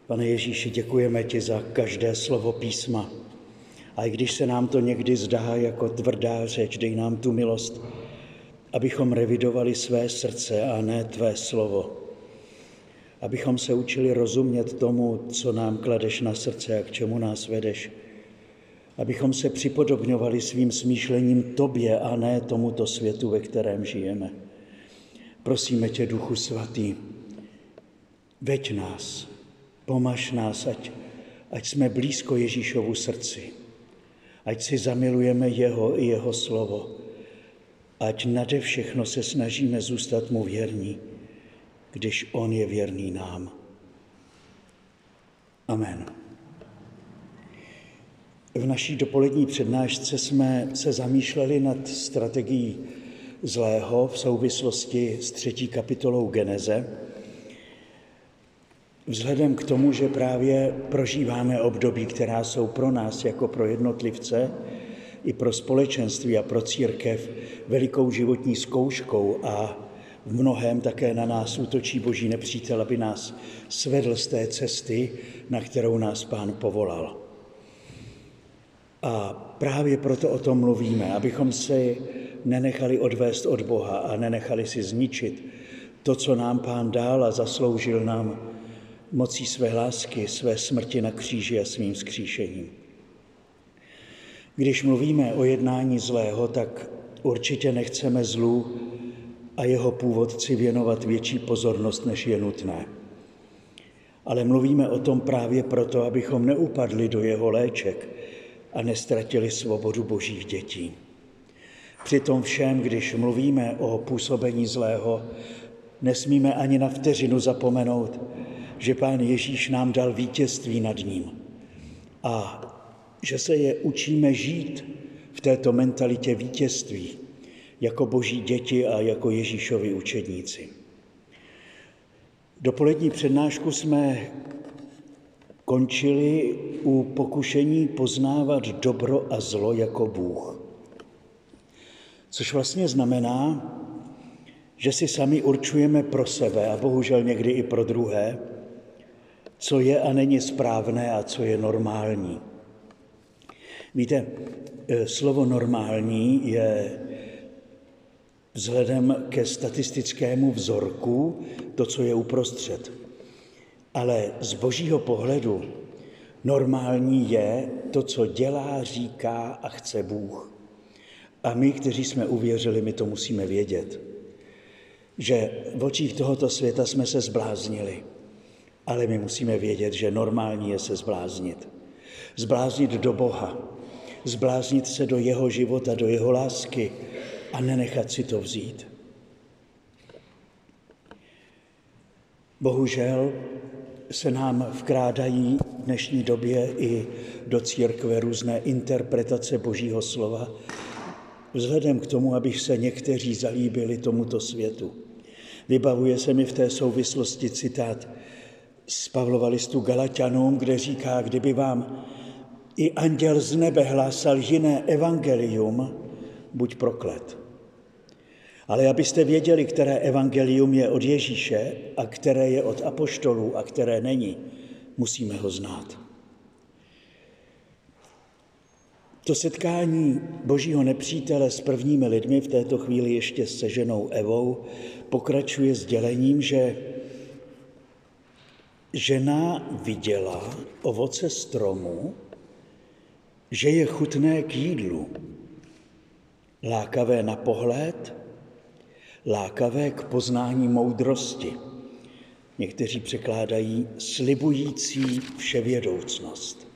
Pane Ježíši, děkujeme ti za každé slovo písma. A i když se nám to někdy zdá jako tvrdá řeč, dej nám tu milost, abychom revidovali své srdce a ne tvé slovo. Abychom se učili rozumět tomu, co nám kladeš na srdce a k čemu nás vedeš. Abychom se připodobňovali svým smýšlením tobě a ne tomuto světu, ve kterém žijeme. Prosíme tě, Duchu Svatý, veď nás, pomaž nás, ať jsme blízko Ježíšovu srdci, ať si zamilujeme jeho i jeho slovo, ať nade všechno se snažíme zůstat mu věrní, když on je věrný nám. Amen. V naší dopolední přednášce jsme se zamýšleli nad strategií zlého v souvislosti s 3. kapitolou Geneze. Vzhledem k tomu, že právě prožíváme období, která jsou pro nás jako pro jednotlivce i pro společenství a pro církev velikou životní zkouškou a v mnohém také na nás útočí boží nepřítel, aby nás svedl z té cesty, na kterou nás Pán povolal. A právě proto o tom mluvíme, abychom se nenechali odvést od Boha a nenechali si zničit to, co nám Pán dal a zasloužil nám mocí své lásky, své smrti na kříži a svým vzkříšením. Když mluvíme o jednání zlého, tak určitě nechceme zlu a jeho původci věnovat větší pozornost, než je nutné. Ale mluvíme o tom právě proto, abychom neupadli do jeho léček a nestratili svobodu božích dětí. Při tom všem, když mluvíme o působení zlého, nesmíme ani na vteřinu zapomenout, že Pán Ježíš nám dal vítězství nad ním a že se je učíme žít v této mentalitě vítězství jako boží děti a jako Ježíšovi učedníci. Dopolední přednášku jsme končili u pokušení poznávat dobro a zlo jako Bůh. Což vlastně znamená, že si sami určujeme pro sebe a bohužel někdy i pro druhé, co je a není správné a co je normální. Víte, slovo normální je vzhledem ke statistickému vzorku to, co je uprostřed. Ale z božího pohledu normální je to, co dělá, říká a chce Bůh. A my, kteří jsme uvěřili, my to musíme vědět, že v očích tohoto světa jsme se zbláznili. Ale my musíme vědět, že normální je se zbláznit. Zbláznit do Boha, zbláznit se do jeho života, do jeho lásky a nenechat si to vzít. Bohužel se nám vkrádají v dnešní době i do církve různé interpretace božího slova, vzhledem k tomu, aby se někteří zalíbili tomuto světu. Vybavuje se mi v té souvislosti citát z Pavlova listu Galatianům, kde říká, kdyby vám i anděl z nebe hlásal jiné evangelium, buď proklet. Ale abyste věděli, které evangelium je od Ježíše a které je od apoštolů a které není, musíme ho znát. To setkání božího nepřítele s prvními lidmi, v této chvíli ještě se ženou Evou, pokračuje sdělením, že žena viděla ovoce stromu, že je chutné k jídlu, lákavé na pohled, lákavé k poznání moudrosti. Někteří překládají slibující vševědoucnost.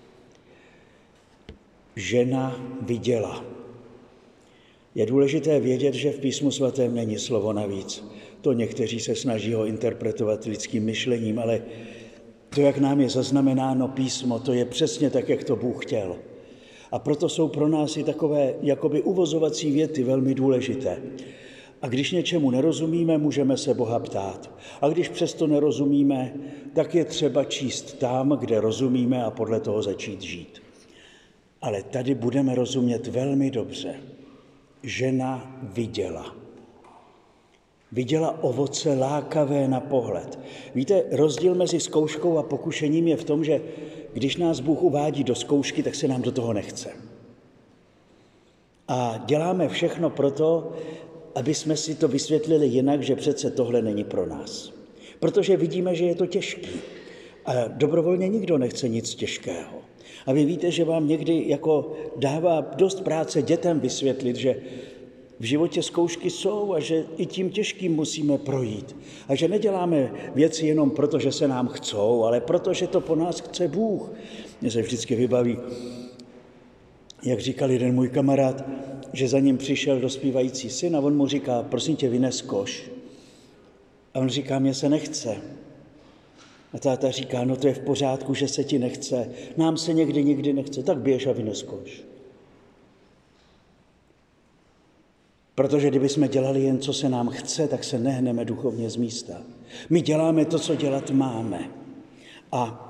Žena viděla. Je důležité vědět, že v Písmu svatém není slovo navíc. To někteří se snaží ho interpretovat lidským myšlením, ale to, jak nám je zaznamenáno písmo, to je přesně tak, jak to Bůh chtěl. A proto jsou pro nás i takové jakoby uvozovací věty velmi důležité. A když něčemu nerozumíme, můžeme se Boha ptát. A když přesto nerozumíme, tak je třeba číst tam, kde rozumíme a podle toho začít žít. Ale tady budeme rozumět velmi dobře. Žena viděla. viděla ovoce lákavé na pohled. Víte, rozdíl mezi zkouškou a pokušením je v tom, že když nás Bůh uvádí do zkoušky, tak se nám do toho nechce. A děláme všechno proto, aby jsme si to vysvětlili jinak, že přece tohle není pro nás. Protože vidíme, že je to těžký. A dobrovolně nikdo nechce nic těžkého. A vy víte, že vám někdy jako dává dost práce dětem vysvětlit, že v životě zkoušky jsou a že i tím těžkým musíme projít. A že neděláme věci jenom proto, že se nám chcou, ale proto, že to po nás chce Bůh. Mně se vždycky vybaví, jak říkal jeden můj kamarád, že za ním přišel dospívající syn a on mu říká, prosím tě, vynes koš. A on říká, mně se nechce. A táta říká, no to je v pořádku, že se ti nechce. Nám se někdy nikdy nechce, tak běž a vynes koš. Protože kdybychom dělali jen, co se nám chce, tak se nehneme duchovně z místa. My děláme to, co dělat máme. A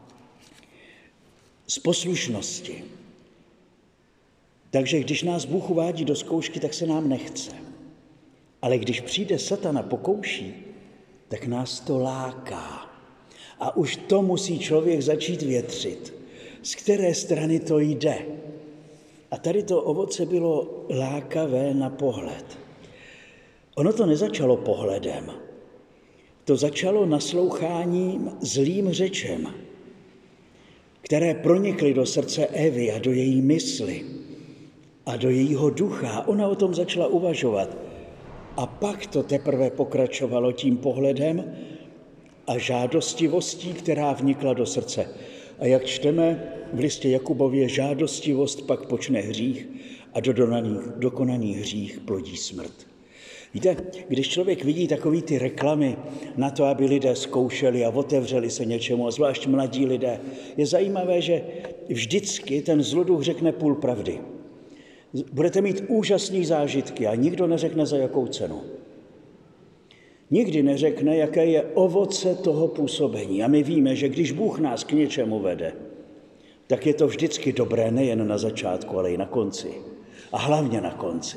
z poslušnosti. Takže když nás Bůh uvádí do zkoušky, tak se nám nechce. Ale když přijde Satan a pokouší, tak nás to láká. A už to musí člověk začít větřit. Z které strany to jde? A tady to ovoce bylo lákavé na pohled. Ono to nezačalo pohledem. To začalo nasloucháním zlým řečem, které pronikly do srdce Evy a do její mysli a do jejího ducha. Ona o tom začala uvažovat. A pak to teprve pokračovalo tím pohledem a žádostivostí, která vnikla do srdce. A jak čteme v listě Jakubově, žádostivost pak počne hřích a dokonaný hřích plodí smrt. Víte, když člověk vidí takový ty reklamy na to, aby lidé zkoušeli a otevřeli se něčemu, a zvlášť mladí lidé, je zajímavé, že vždycky ten zloduch řekne půl pravdy. Budete mít úžasné zážitky a nikdo neřekne, za jakou cenu. Nikdy neřekne, jaké je ovoce toho působení. A my víme, že když Bůh nás k něčemu vede, tak je to vždycky dobré nejen na začátku, ale i na konci. A hlavně na konci.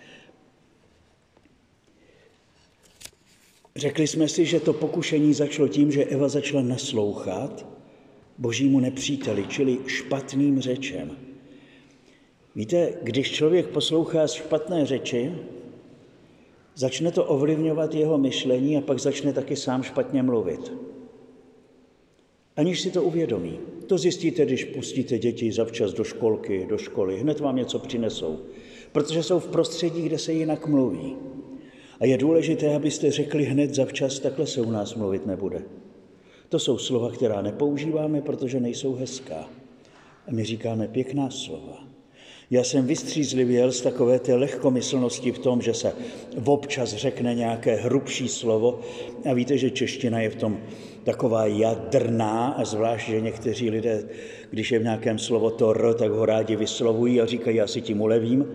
Řekli jsme si, že to pokušení začalo tím, že Eva začala naslouchat božímu nepříteli, čili špatným řečem. Víte, když člověk poslouchá špatné řeči, začne to ovlivňovat jeho myšlení a pak začne taky sám špatně mluvit. Aniž si to uvědomí. To zjistíte, když pustíte děti zavčas do školky, do školy. Hned vám něco přinesou, protože jsou v prostředí, kde se jinak mluví. A je důležité, abyste řekli hned zavčas, takhle se u nás mluvit nebude. To jsou slova, která nepoužíváme, protože nejsou hezká. A my říkáme pěkná slova. Já jsem vystřízlivěl z takové té lehkomyslnosti v tom, že se občas řekne nějaké hrubší slovo a víte, že čeština je v tom taková jadrná a zvlášť, že někteří lidé, když je v nějakém slovo to r, tak ho rádi vyslovují a říkají, já si tím ulevím.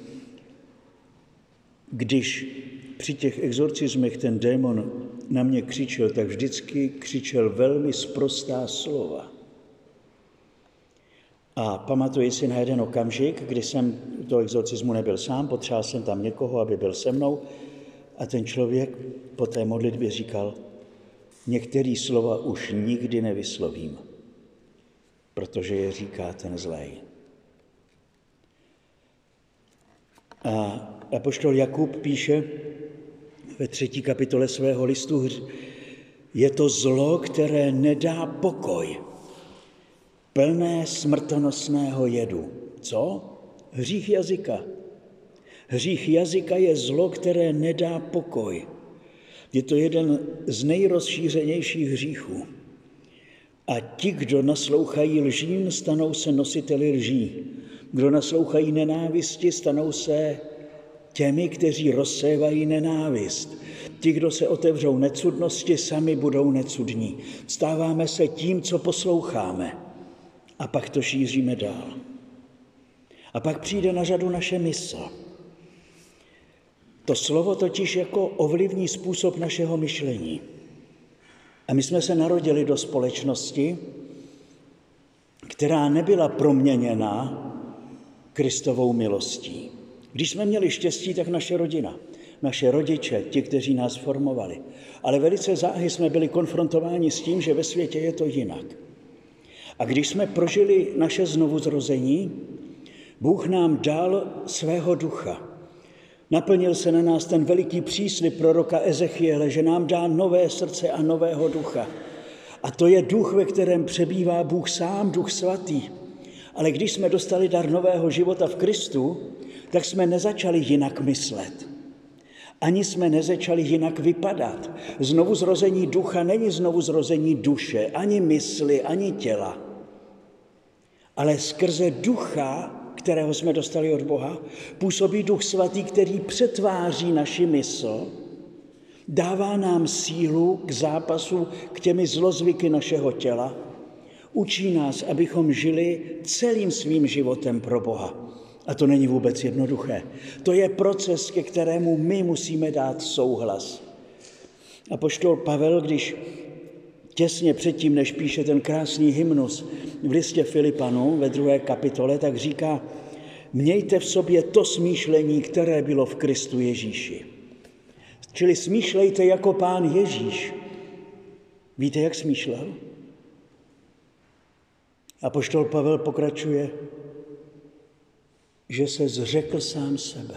Když při těch exorcismech ten démon na mě křičel, tak vždycky křičel velmi sprostá slova. A pamatuji si na jeden okamžik, kdy jsem do exorcismu nebyl sám, potřeboval jsem tam někoho, aby byl se mnou a ten člověk po té modlitbě říkal, některé slova už nikdy nevyslovím, protože je říká ten zlej. A apoštol Jakub píše ve 3. kapitole svého listu, je to zlo, které nedá pokoj, plné smrtonosného jedu. Co? Hřích jazyka. Hřích jazyka je zlo, které nedá pokoj. Je to jeden z nejrozšířenějších hříchů. A ti, kdo naslouchají lžím, stanou se nositeli lží. Kdo naslouchají nenávisti, stanou se těmi, kteří rozsévají nenávist. Ti, kdo se otevřou necudnosti, sami budou necudní. Stáváme se tím, co posloucháme. A pak to šíříme dál. A pak přijde na řadu naše mysl. To slovo totiž jako ovlivní způsob našeho myšlení. A my jsme se narodili do společnosti, která nebyla proměněna Kristovou milostí. Když jsme měli štěstí, tak naše rodina. naše rodiče, ti, kteří nás formovali. Ale velice záhy jsme byli konfrontováni s tím, že ve světě je to jinak. A když jsme prožili naše znovuzrození, Bůh nám dal svého ducha. Naplnil se na nás ten veliký příslib proroka Ezechiele, že nám dá nové srdce a nového ducha. A to je duch, ve kterém přebývá Bůh sám, Duch svatý. Ale když jsme dostali dar nového života v Kristu, tak jsme nezačali jinak myslet. Ani jsme nezačali jinak vypadat. Znovuzrození ducha není znovuzrození duše, ani mysli, ani těla. Ale skrze ducha, kterého jsme dostali od Boha, působí Duch svatý, který přetváří naši mysl, dává nám sílu k zápasu k těmi zlozvyky našeho těla, učí nás, abychom žili celým svým životem pro Boha. A to není vůbec jednoduché. To je proces, ke kterému my musíme dát souhlas. Apoštol Pavel, když těsně předtím, než píše ten krásný hymnus v listě Filipanům ve 2. kapitole, tak říká: mějte v sobě to smýšlení, které bylo v Kristu Ježíši. Čili smýšlejte jako Pán Ježíš. Víte, jak smýšlel? Apoštol Pavel pokračuje, že se zřekl sám sebe.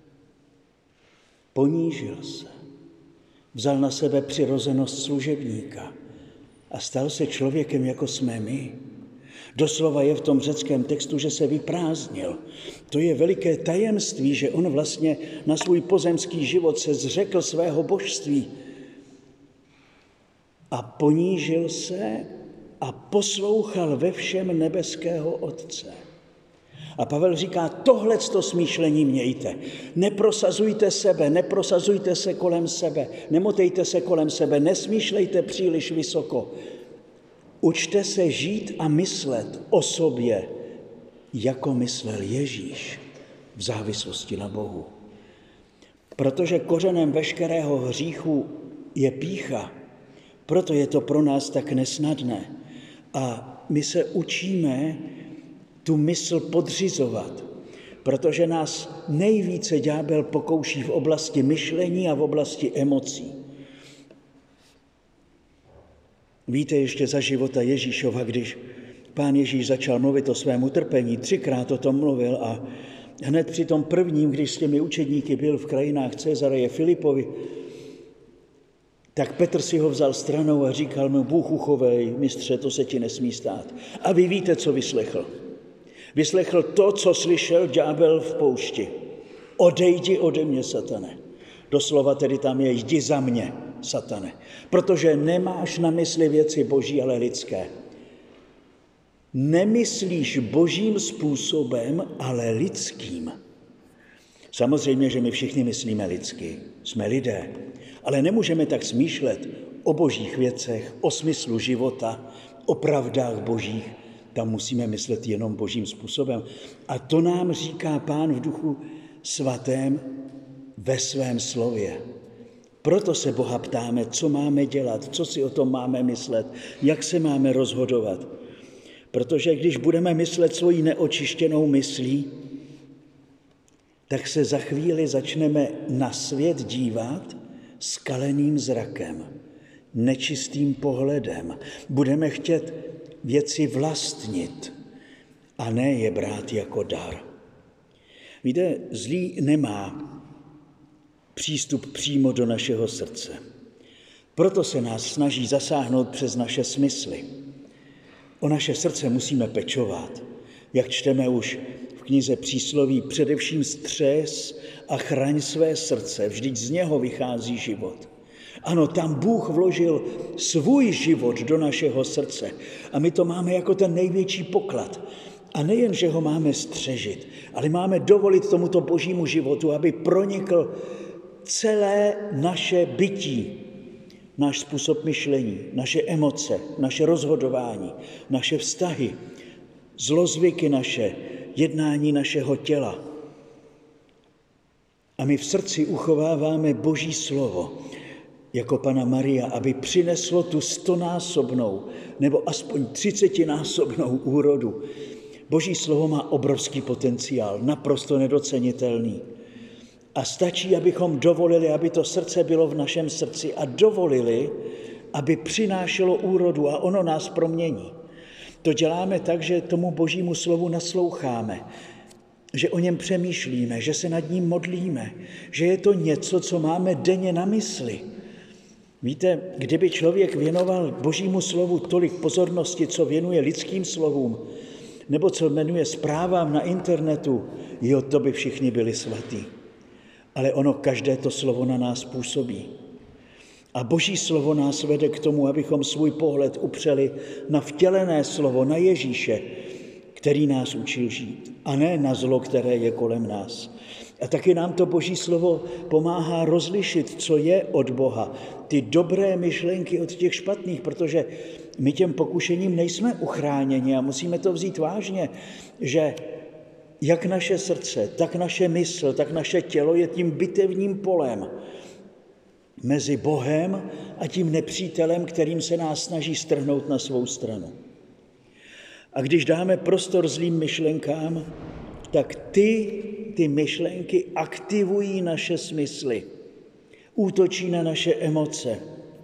Ponížil se. Vzal na sebe přirozenost služebníka a stal se člověkem, jako jsme my. Doslova je v tom řeckém textu, že se vyprázdnil. To je veliké tajemství, že on vlastně na svůj pozemský život se zřekl svého božství a ponížil se a poslouchal ve všem nebeského Otce. A Pavel říká, tohleto smýšlení mějte. Neprosazujte sebe, neprosazujte se kolem sebe, nemotejte se kolem sebe, nesmýšlejte příliš vysoko. Učte se žít a myslet o sobě, jako myslel Ježíš v závislosti na Bohu. Protože kořenem veškerého hříchu je pýcha, proto je to pro nás tak nesnadné. A my se učíme tu mysl podřizovat, protože nás nejvíce ďábel pokouší v oblasti myšlení a v oblasti emocí. Víte ještě za života Ježíšova, když Pán Ježíš začal mluvit o svém utrpení, 3krát o tom mluvil a hned při tom prvním, když s těmi učedníky byl v krajinách Cezareje Filipovi, tak Petr si ho vzal stranou a říkal mu, Bůh uchovej, mistře, to se ti nesmí stát. A vy víte, co vyslechl. Vyslechl to, co slyšel ďábel v poušti. Odejdi ode mě, satane. Doslova tedy tam je, jdi za mě, satane. Protože nemáš na mysli věci boží, ale lidské. Nemyslíš božím způsobem, ale lidským. Samozřejmě, že my všichni myslíme lidsky. Jsme lidé. Ale nemůžeme tak smýšlet o božích věcech, o smyslu života, o pravdách božích. Tam musíme myslet jenom božím způsobem. A to nám říká Pán v Duchu Svatém ve svém slově. Proto se Boha ptáme, co máme dělat, co si o tom máme myslet, jak se máme rozhodovat. Protože když budeme myslet svojí neočištěnou myslí, tak se za chvíli začneme na svět dívat skaleným zrakem, nečistým pohledem. Budeme chtět věci vlastnit a ne je brát jako dar. Víte, zlý nemá přístup přímo do našeho srdce. Proto se nás snaží zasáhnout přes naše smysly. O naše srdce musíme pečovat. Jak čteme už v knize Přísloví, především střes a chraň své srdce, vždyť z něho vychází život. Ano, tam Bůh vložil svůj život do našeho srdce a my to máme jako ten největší poklad. A nejen, že ho máme střežit, ale máme dovolit tomuto božímu životu, aby pronikl celé naše bytí, náš způsob myšlení, naše emoce, naše rozhodování, naše vztahy, zlozvyky naše, jednání našeho těla. A my v srdci uchováváme Boží slovo, jako Panna Maria, aby přineslo tu 100násobnou nebo aspoň 30násobnou úrodu. Boží slovo má obrovský potenciál, naprosto nedocenitelný. A stačí, abychom dovolili, aby to srdce bylo v našem srdci a dovolili, aby přinášelo úrodu a ono nás promění. To děláme tak, že tomu Božímu slovu nasloucháme, že o něm přemýšlíme, že se nad ním modlíme, že je to něco, co máme denně na mysli. Víte, kdyby člověk věnoval Božímu slovu tolik pozornosti, co věnuje lidským slovům, nebo co jmenuje zprávám na internetu, to by všichni byli svatí. Ale ono každé to slovo na nás působí. A Boží slovo nás vede k tomu, abychom svůj pohled upřeli na vtělené slovo, na Ježíše, který nás učil žít, a ne na zlo, které je kolem nás. A taky nám to Boží slovo pomáhá rozlišit, co je od Boha, ty dobré myšlenky od těch špatných, protože my těm pokušením nejsme uchráněni a musíme to vzít vážně, že jak naše srdce, tak naše mysl, tak naše tělo je tím bitevním polem mezi Bohem a tím nepřítelem, kterým se nás snaží strhnout na svou stranu. A když dáme prostor zlým myšlenkám, tak ty myšlenky aktivují naše smysly, útočí na naše emoce.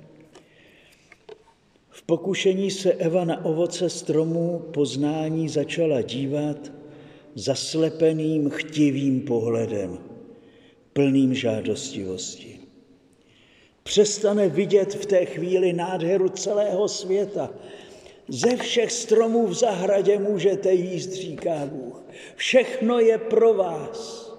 V pokušení se Eva na ovoce stromu poznání začala dívat zaslepeným, chtivým pohledem, plným žádostivosti. Přestane vidět v té chvíli nádheru celého světa. Ze všech stromů v zahradě můžete jíst, říká Bůh. Všechno je pro vás.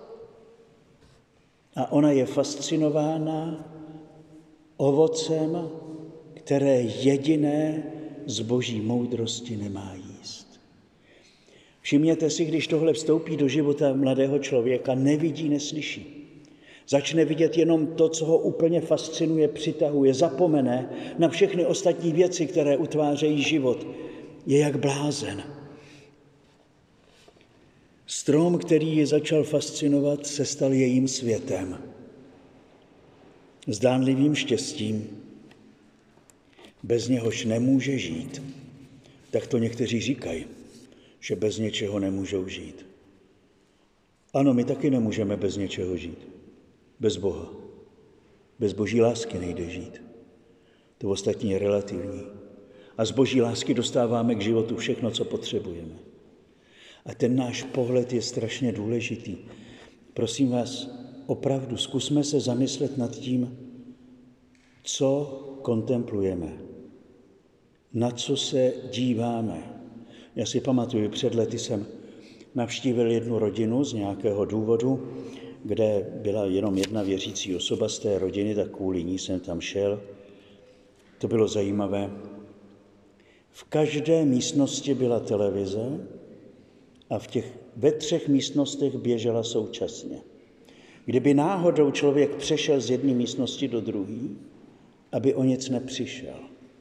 A ona je fascinována ovocem, které jediné z Boží moudrosti nemá jíst. Všimněte si, když tohle vstoupí do života mladého člověka, nevidí, neslyší. Začne vidět jenom to, co ho úplně fascinuje, přitahuje, zapomene na všechny ostatní věci, které utvářejí život. Je jak blázen. Strom, který ji začal fascinovat, se stal jejím světem. Zdánlivým štěstím, bez něhož nemůže žít. Tak to někteří říkají, že bez něčeho nemůžou žít. Ano, my taky nemůžeme bez něčeho žít. Bez Boha. Bez Boží lásky nejde žít. To ostatní je relativní. A z Boží lásky dostáváme k životu všechno, co potřebujeme. A ten náš pohled je strašně důležitý. Prosím vás, opravdu zkusme se zamyslet nad tím, co kontemplujeme, na co se díváme. Já si pamatuju, před lety jsem navštívil jednu rodinu z nějakého důvodu, kde byla jenom jedna věřící osoba z té rodiny, tak kvůli ní jsem tam šel. To bylo zajímavé. V každé místnosti byla televize a ve 3 místnostech běžela současně. Kdyby náhodou člověk přešel z jedné místnosti do druhé, aby o nic nepřišel.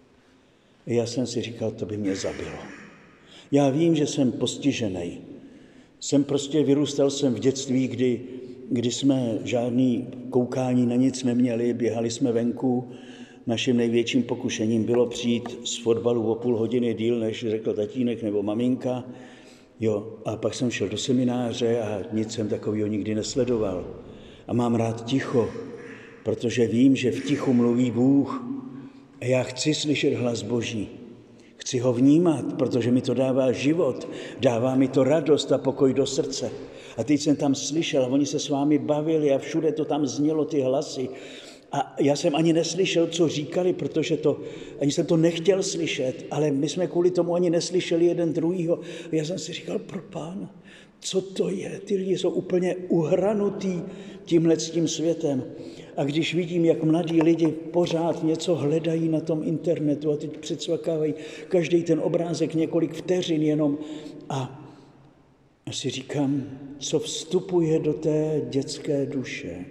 Já jsem si říkal, to by mě zabilo. Já vím, že jsem postižený. Vyrůstal jsem v dětství, kdy jsme žádný koukání na nic neměli, běhali jsme venku. Naším největším pokušením bylo přijít z fotbalu o půl hodiny díl, než řekl tatínek nebo maminka. A pak jsem šel do semináře a nic jsem takového nikdy nesledoval. A mám rád ticho, protože vím, že v tichu mluví Bůh. A já chci slyšet hlas Boží. Chci ho vnímat, protože mi to dává život, dává mi to radost a pokoj do srdce. A teď jsem tam slyšel, oni se s vámi bavili a všude to tam znělo, ty hlasy. A já jsem ani neslyšel, co říkali, protože ani jsem to nechtěl slyšet, ale my jsme kvůli tomu ani neslyšeli jeden druhýho. A já jsem si říkal, pro Pána, co to je? Ty lidi jsou úplně uhranutý tímhletím světem. A když vidím, jak mladí lidi pořád něco hledají na tom internetu a teď předsvakávají každý ten obrázek několik vteřin jenom a si říkám, co vstupuje do té dětské duše,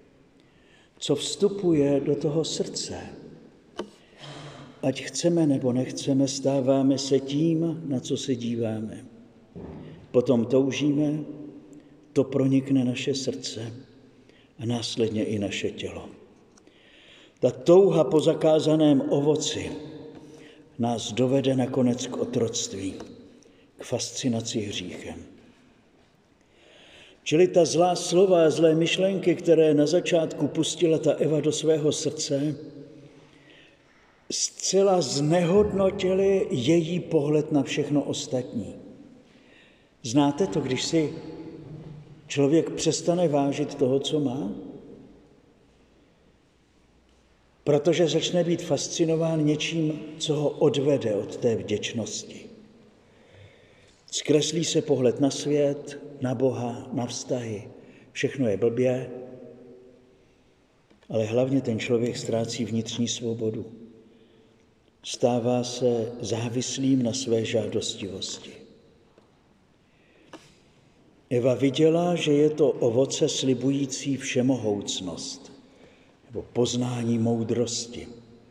co vstupuje do toho srdce. Ať chceme nebo nechceme, stáváme se tím, na co se díváme. Potom toužíme, to pronikne naše srdce a následně i naše tělo. Ta touha po zakázaném ovoci nás dovede nakonec k otroctví, k fascinaci hříchem. Čili ta zlá slova a zlé myšlenky, které na začátku pustila ta Eva do svého srdce, zcela znehodnotily její pohled na všechno ostatní. Znáte to, když si člověk přestane vážit toho, co má? Protože začne být fascinován něčím, co ho odvede od té vděčnosti. Zkreslí se pohled na svět, na Boha, na vztahy. Všechno je blbě, ale hlavně ten člověk ztrácí vnitřní svobodu. Stává se závislým na své žádostivosti. Eva viděla, že je to ovoce slibující všemohoucnost nebo poznání moudrosti.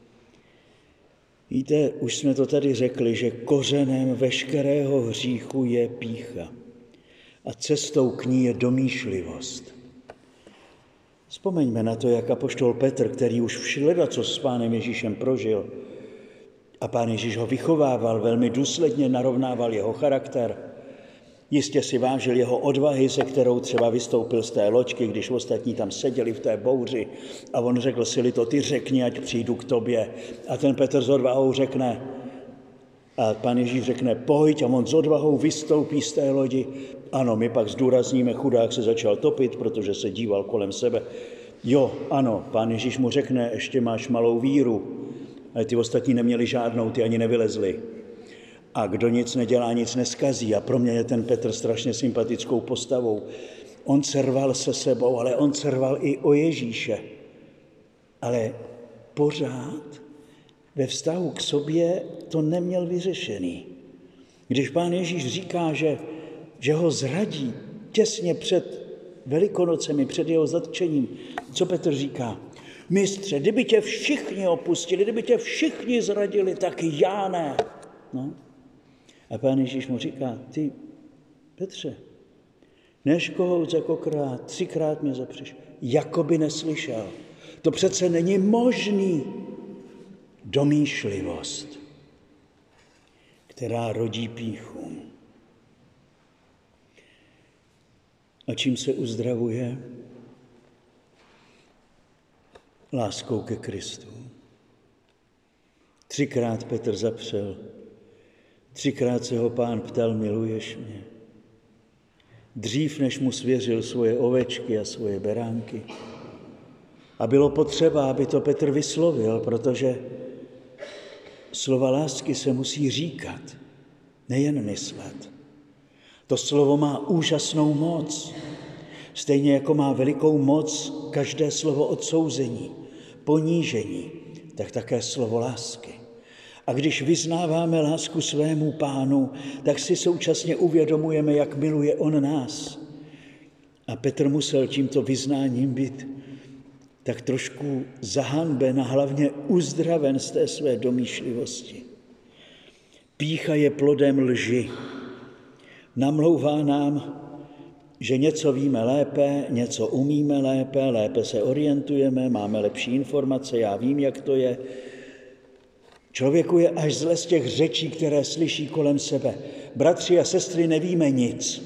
Víte, už jsme to tady řekli, že kořenem veškerého hříchu je pýcha a cestou k ní je domýšlivost. Vzpomeňme na to, jak apoštol Petr, který už všeledacos s Pánem Ježíšem prožil a Pán Ježíš ho vychovával, velmi důsledně narovnával jeho charakter. Jistě si vážil jeho odvahy, se kterou třeba vystoupil z té loďky, když ostatní tam seděli v té bouři a on řekl, Sili to ty řekni, ať přijdu k tobě. A ten Petr s odvahou řekne, a Pán Ježíš řekne, pojď, a on s odvahou vystoupí z té lodi. Ano, my pak zdůrazníme, chudák se začal topit, protože se díval kolem sebe. Jo, ano, Pán Ježíš mu řekne, ještě máš malou víru, ale ty ostatní neměli žádnou, ty ani nevylezli. A kdo nic nedělá, nic neskazí. A pro mě je ten Petr strašně sympatickou postavou. On se rval se sebou, ale on se rval i o Ježíše. Ale pořád ve vztahu k sobě to neměl vyřešený. Když Pán Ježíš říká, že ho zradí těsně před Velikonocemi, před jeho zatčením, co Petr říká? Mistře, kdyby tě všichni opustili, kdyby tě všichni zradili, tak já ne. No. A Pán Ježíš mu říká, ty, Petře, než kohout zakokrát, 3krát mě zapřeš, jako by neslyšel. To přece není možný. Domýšlivost, která rodí pýchu. A čím se uzdravuje? Láskou ke Kristu. 3krát Petr zapřel, 3krát se ho Pán ptal, miluješ mě? Dřív, než mu svěřil svoje ovečky a svoje beránky. A bylo potřeba, aby to Petr vyslovil, protože slova lásky se musí říkat, nejen myslet. To slovo má úžasnou moc, stejně jako má velikou moc každé slovo odsouzení, ponížení, tak také slovo lásky. A když vyznáváme lásku svému Pánu, tak si současně uvědomujeme, jak miluje on nás. A Petr musel tímto vyznáním být tak trošku zahanben a hlavně uzdraven z té své domýšlivosti. Pýcha je plodem lži. Namlouvá nám, že něco víme lépe, něco umíme lépe, lépe se orientujeme, máme lepší informace, já vím, jak to je. Člověku je až zle z těch řečí, které slyší kolem sebe. Bratři a sestry, nevíme nic.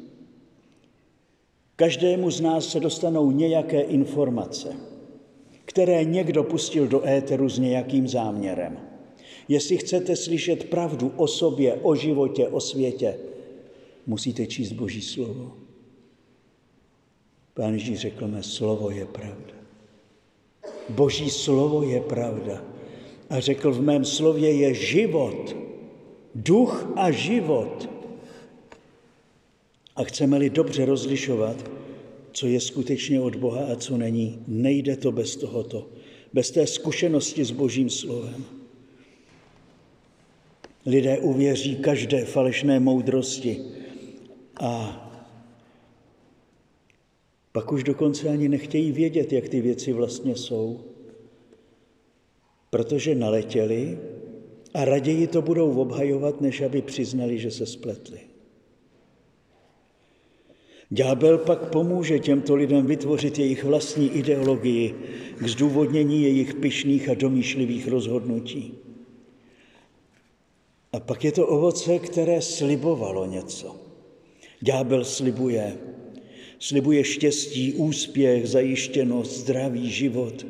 Každému z nás se dostanou nějaké informace, které někdo pustil do éteru s nějakým záměrem. Jestli chcete slyšet pravdu o sobě, o životě, o světě, musíte číst Boží slovo. Pán Ježíš řekl, mé slovo je pravda. Boží slovo je pravda. A řekl, v mém slově je život, duch a život. A chceme-li dobře rozlišovat, co je skutečně od Boha a co není, nejde to bez tohoto, bez té zkušenosti s Božím slovem. Lidé uvěří každé falešné moudrosti a pak už dokonce ani nechtějí vědět, jak ty věci vlastně jsou, protože naletěli a raději to budou obhajovat, než aby přiznali, že se spletli. Ďábel pak pomůže těmto lidem vytvořit jejich vlastní ideologii k zdůvodnění jejich pyšných a domýšlivých rozhodnutí. A pak je to ovoce, které slibovalo něco. Ďábel slibuje, Slibuje štěstí, úspěch, zajištěnost, zdravý život.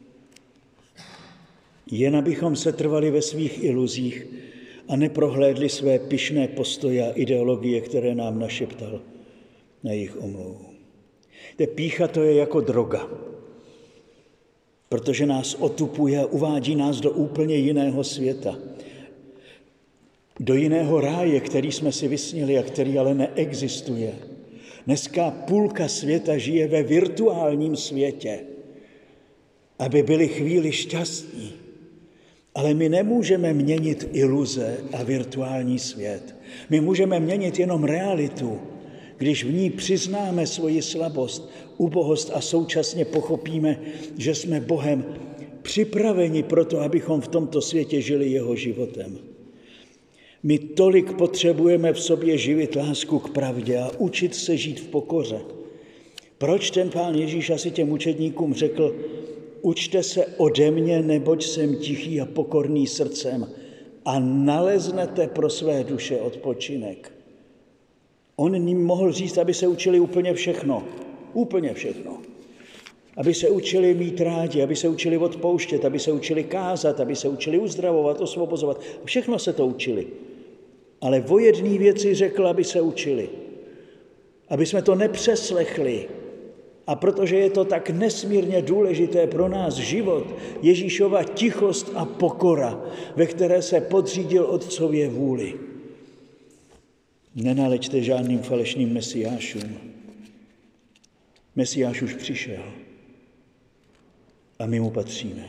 Jen abychom se trvali ve svých iluzích a neprohlédli své pyšné postoje a ideologie, které nám našeptal na jejich omluvu. Pýcha to je jako droga, protože nás otupuje a uvádí nás do úplně jiného světa. Do jiného ráje, který jsme si vysnili a který ale neexistuje. Dneska půlka světa žije ve virtuálním světě, aby byli chvíli šťastní. Ale my nemůžeme měnit iluze a virtuální svět. My můžeme měnit jenom realitu, když v ní přiznáme svoji slabost, ubohost a současně pochopíme, že jsme Bohem připraveni pro to, abychom v tomto světě žili jeho životem. My tolik potřebujeme v sobě živit lásku k pravdě a učit se žít v pokoře. Proč ten Pán Ježíš asi těm učedníkům řekl, učte se ode mě, neboť jsem tichý a pokorný srdcem a naleznete pro své duše odpočinek. On jim mohl říct, aby se učili úplně všechno. Úplně všechno. Aby se učili mít rádi, aby se učili odpouštět, aby se učili kázat, aby se učili uzdravovat, osvobozovat. Všechno se to učili. Ale o jedné věci řekl, aby se učili. Aby jsme to nepřeslechli. A protože je to tak nesmírně důležité pro nás život, Ježíšova tichost a pokora, ve které se podřídil Otcově vůli. Nenaleďte žádným falešným mesiášům. Mesiáš už přišel a my mu patříme.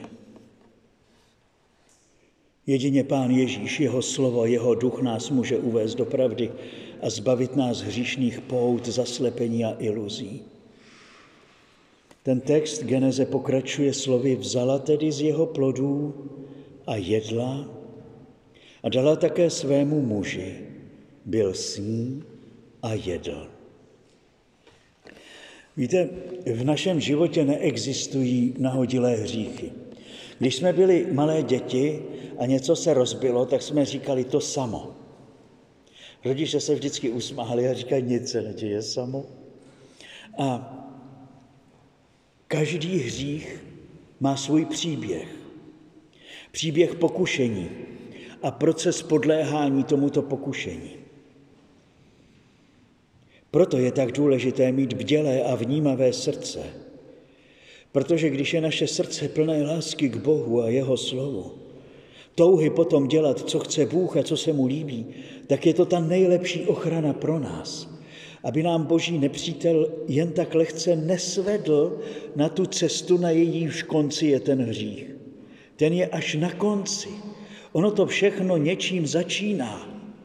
Jedině Pán Ježíš, jeho slovo, jeho duch nás může uvést do pravdy a zbavit nás hříšných pout, zaslepení a iluzí. Ten text Geneze pokračuje slovy vzala tedy z jeho plodů a jedla a dala také svému muži. Byl s ní a jedl. Víte, v našem životě neexistují nahodilé hříchy. Když jsme byli malé děti a něco se rozbilo, tak jsme říkali to samo. Rodiče se vždycky usmáli a říkají, nic se neděje samo. A každý hřích má svůj příběh. Příběh pokušení a proces podléhání tomuto pokušení. Proto je tak důležité mít bdělé a vnímavé srdce. Protože když je naše srdce plné lásky k Bohu a jeho slovu, touhy potom dělat, co chce Bůh a co se mu líbí, tak je to ta nejlepší ochrana pro nás. Aby nám boží nepřítel jen tak lehce nesvedl na tu cestu, na jejíž konci je ten hřích. Ten je až na konci. Ono to všechno něčím začíná.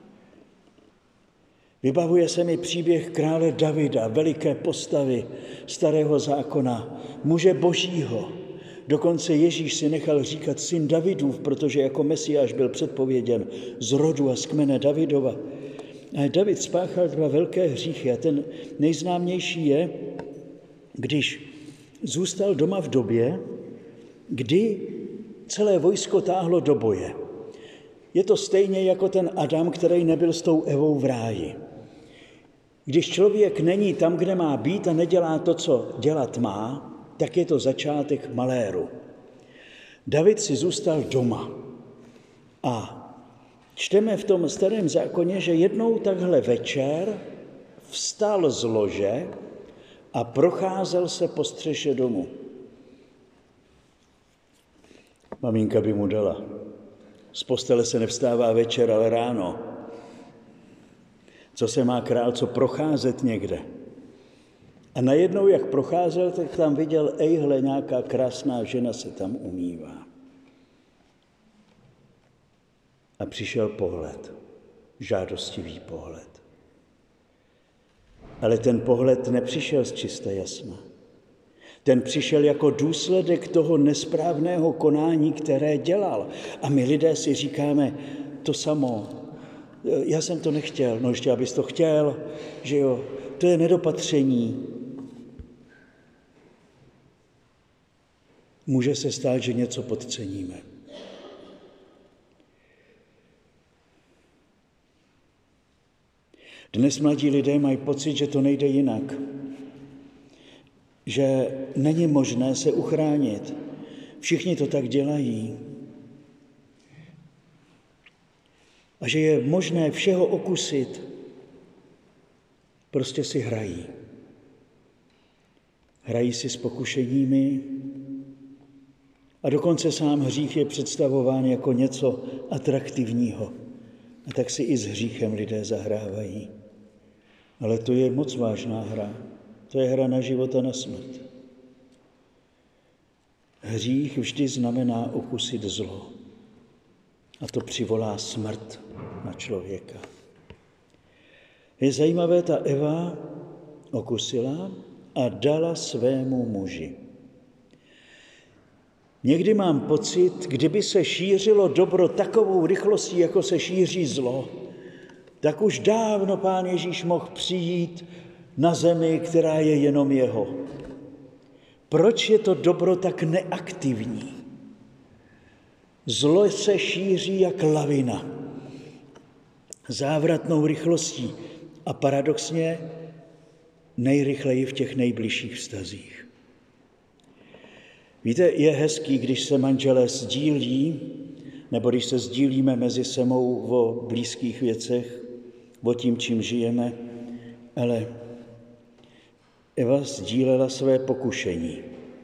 Vybavuje se mi příběh krále Davida, veliké postavy starého zákona, muže božího. Dokonce Ježíš si nechal říkat syn Davidův, protože jako Mesiáš byl předpověděn z rodu a z kmene Davidova. A David spáchal 2 velké hříchy a ten nejznámější je, když zůstal doma v době, kdy celé vojsko táhlo do boje. Je to stejně jako ten Adam, který nebyl s tou Evou v ráji. Když člověk není tam, kde má být a nedělá to, co dělat má, tak je to začátek maléru. David si zůstal doma a čteme v tom starém zákoně, že jednou takhle večer vstal z lože a procházel se po střeše domu. Maminka by mu dala. Z postele se nevstává večer, ale ráno. Co se má král, co procházet někde. A najednou, jak procházel, tak tam viděl, ejhle, nějaká krásná žena se tam umývá. A přišel pohled, žádostivý pohled. Ale ten pohled nepřišel z čisté jasna. Ten přišel jako důsledek toho nesprávného konání, které dělal. A my lidé si říkáme to samo. Já jsem to nechtěl, no ještě abys to chtěl, že jo, to je nedopatření. Může se stát, že něco podceníme. Dnes mladí lidé mají pocit, že to nejde jinak. že není možné se uchránit. Všichni to tak dělají. A že je možné všeho okusit, prostě si hrají. Hrají si s pokušeními a dokonce sám hřích je představován jako něco atraktivního. A tak si i s hříchem lidé zahrávají. Ale to je moc vážná hra. To je hra na život a na smrt. Hřích vždy znamená okusit zlo. A to přivolá smrt na člověka. Je zajímavé, ta Eva okusila a dala svému muži. Někdy mám pocit, kdyby se šířilo dobro takovou rychlostí, jako se šíří zlo, tak už dávno Pán Ježíš mohl přijít na zemi, která je jenom jeho. Proč je to dobro tak neaktivní? Zlo se šíří jak lavina, závratnou rychlostí a paradoxně nejrychleji v těch nejbližších vztazích. Víte, je hezký, když se manželé sdílí, nebo když se sdílíme mezi sebou o blízkých věcech, o tím, čím žijeme, ale Eva sdílela své pokušení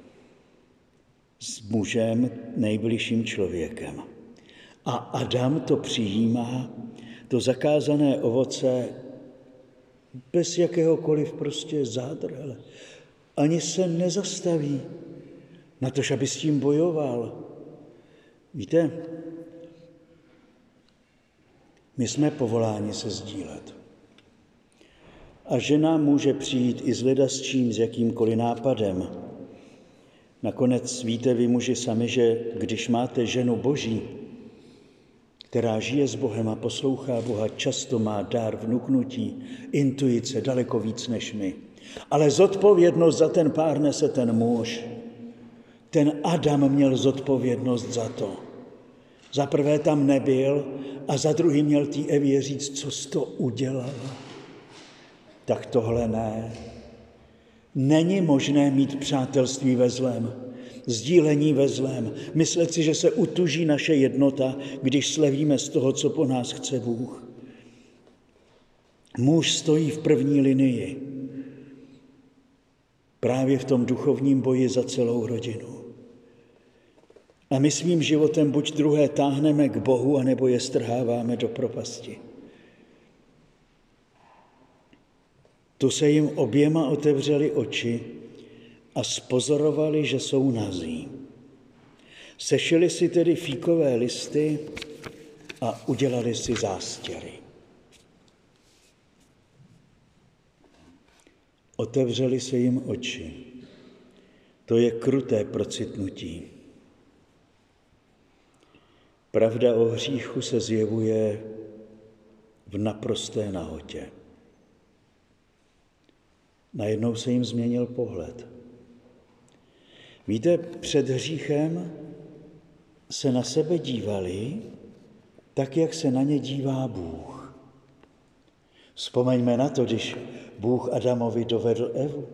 s mužem, nejbližším člověkem. A Adam to přijímá, to zakázané ovoce, bez jakéhokoliv prostě zádrhele. Ani se nezastaví na to, aby s tím bojoval. Víte, my jsme povoláni se sdílet. A žena může přijít i s čím, s jakýmkoliv nápadem. Nakonec víte vy muži sami, že když máte ženu Boží, která žije s Bohem a poslouchá Boha, často má dar vnuknutí, intuice daleko víc než my. Ale zodpovědnost za ten pár nese ten muž. Ten Adam měl zodpovědnost za to. Za prvé tam nebyl a za druhý měl té Evě říct, co jsi to udělala. Tak tohle ne. Není možné mít přátelství ve zlém, sdílení ve zlém, myslet si, že se utuží naše jednota, když slevíme z toho, co po nás chce Bůh. Muž stojí v první linii, právě v tom duchovním boji za celou rodinu. A my svým životem buď druhé táhneme k Bohu, anebo je strháváme do propasti. Tu se jim oběma otevřely oči a spozorovali, že jsou nazí. Sešili si tedy fíkové listy a udělali si zástěry. Otevřely se jim oči. To je kruté procitnutí. Pravda o hříchu se zjevuje v naprosté nahotě. Najednou se jim změnil pohled. Víte, před hříchem se na sebe dívali tak, jak se na ně dívá Bůh. Vzpomeňme na to, když Bůh Adamovi dovedl Evu.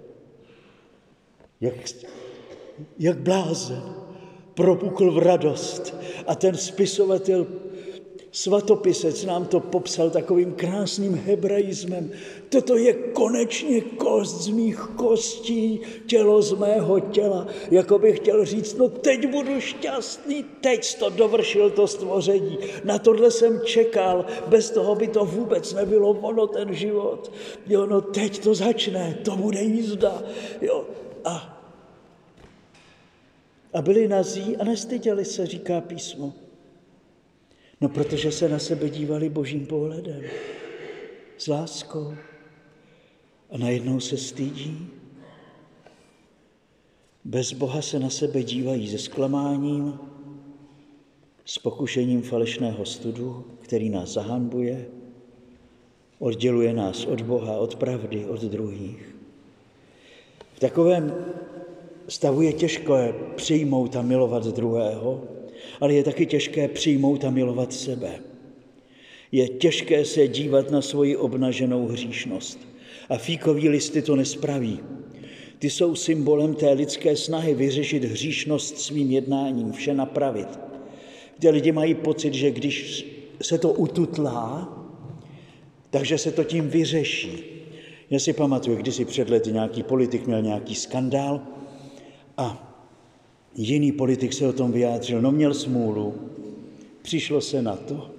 Jak blázen propukl v radost. A ten spisovatel, svatopisec nám to popsal takovým krásným hebraismem. Toto je konečně kost z mých kostí, tělo z mého těla. Jako bych chtěl říct, no teď budu šťastný, teď jsi to dovršil, to stvoření. Na tohle jsem čekal, bez toho by to vůbec nebylo ono, ten život. Jo, no teď to začne, to bude jízda. Jo, a byli nazí a nestyděli se, říká písmo. No, protože se na sebe dívali Božím pohledem, s láskou. A najednou se stydí. Bez Boha se na sebe dívají se zklamáním, s pokušením falešného studu, který nás zahanbuje, odděluje nás od Boha, od pravdy, od druhých. V takovém stavu je těžké přijmout a milovat druhého, ale je taky těžké přijmout a milovat sebe. Je těžké se dívat na svoji obnaženou hříšnost. A fíkový listy to nespraví. Ty jsou symbolem té lidské snahy vyřešit hříšnost svým jednáním, vše napravit. Ty lidi mají pocit, že když se to ututlá, takže se to tím vyřeší. Já si pamatuju, kdysi před lety nějaký politik měl nějaký skandál a jiný politik se o tom vyjádřil. No měl smůlu, přišlo se na to.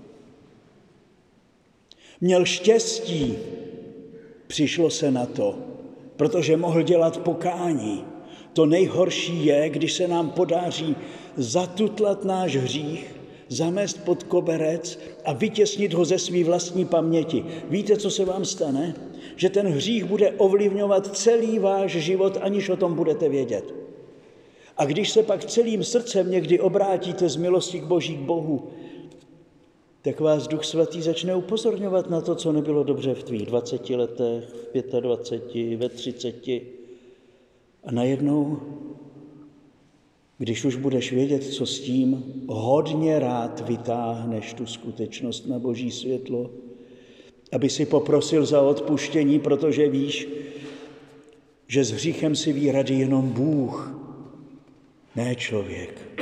Měl štěstí, přišlo se na to, protože mohl dělat pokání. To nejhorší je, když se nám podaří zatutlat náš hřích, zamést pod koberec a vytěsnit ho ze své vlastní paměti. Víte, co se vám stane? Že ten hřích bude ovlivňovat celý váš život, aniž o tom budete vědět. A když se pak celým srdcem někdy obrátíte z milosti k Boží k Bohu, tak vás Duch Svatý začne upozorňovat na to, co nebylo dobře v tvých 20 letech, v 25, ve 30. A najednou, když už budeš vědět, co s tím, hodně rád vytáhneš tu skutečnost na Boží světlo, aby si poprosil za odpuštění, protože víš, že s hříchem si ví rady jenom Bůh, ne člověk.